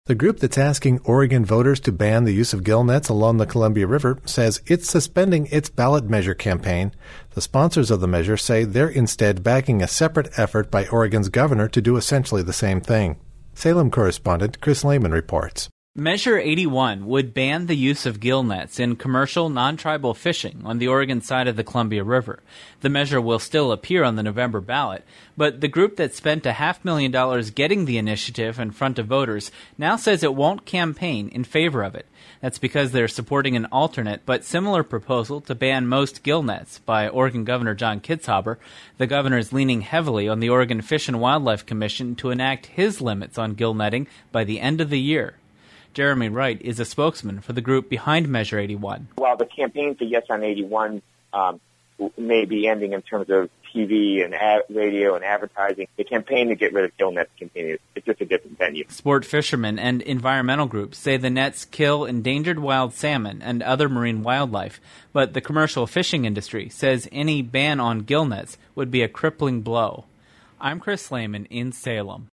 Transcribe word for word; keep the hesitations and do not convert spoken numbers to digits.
The group that's asking Oregon voters to ban the use of gill nets along the Columbia River says it's suspending its ballot measure campaign. The sponsors of the measure say they're instead backing a separate effort by Oregon's governor to do essentially the same thing. Salem correspondent Chris Lehman reports. Measure eighty-one would ban the use of gill nets in commercial, non-tribal fishing on the Oregon side of the Columbia River. The measure will still appear on the November ballot, but the group that spent a half million dollars getting the initiative in front of voters now says it won't campaign in favor of it. That's because they're supporting an alternate but similar proposal to ban most gill nets by Oregon Governor John Kitzhaber. The governor is leaning heavily on the Oregon Fish and Wildlife Commission to enact his limits on gill netting by the end of the year. Jeremy Wright is a spokesman for the group behind Measure eighty-one. While the campaign for Yes on eighty-one um, may be ending in terms of T V and ad- radio and advertising, the campaign to get rid of gill nets continues. It's just a different venue. Sport fishermen and environmental groups say the nets kill endangered wild salmon and other marine wildlife, but the commercial fishing industry says any ban on gill nets would be a crippling blow. I'm Chris Lehman in Salem.